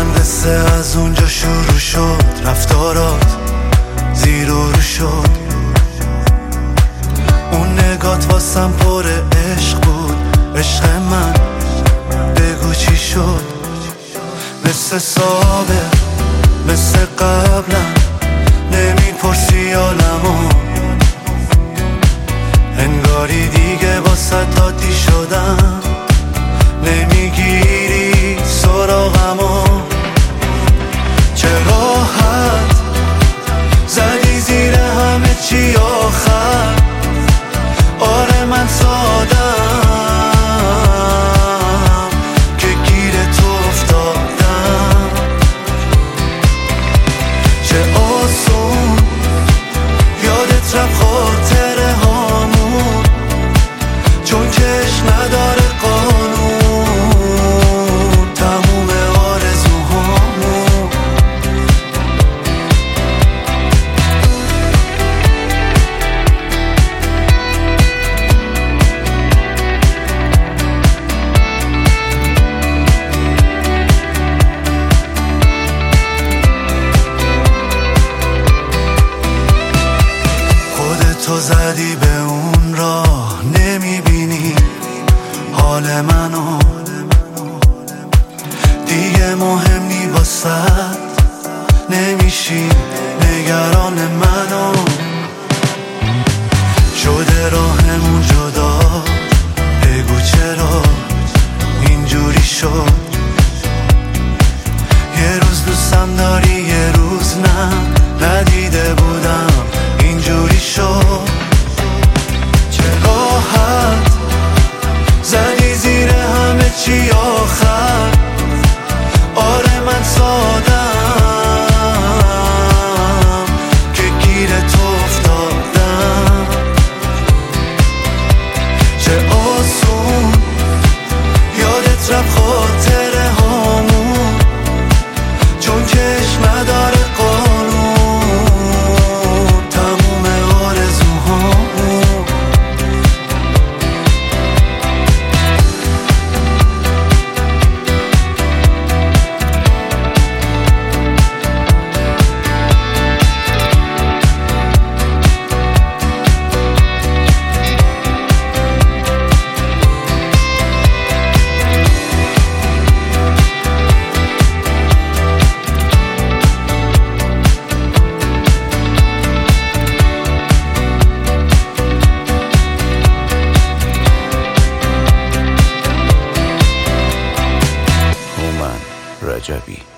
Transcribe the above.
من قصه از اونجا شروع شد، رفتارات زیر و رو شد. اون نگات واسم پر عشق بود، عشق من بگو چی شد. مثل سابق مثل قبلم نمیپرسی عالمو، انگاری دیگه واسه عادی شدم، نمیگیری سراغمو. چه راحت زدی زیر همه چی آخر، آره من سادم که گیر تو افتادم. چه آسون یادت رفت خاطره هامون، چون کش نداره قانون تموم آرزوهامون. خودتو زدی به اون راه، نمیبینی حال منو، دیگه مهم نی واسد، نمیشی نگران منو. شده راهمون جدا، بگو چرا اینجوری شد. یه روز دوستم داری یه روز نه، ندیده بودم اینجوری شد. چه راحت زدی زیر همه چی آخر، آره من سادم که گیر تو افتادم. چه آسون یادت رفت خاطره هامون، چون کش نداره قانون تموم آرزوهامون. رجبی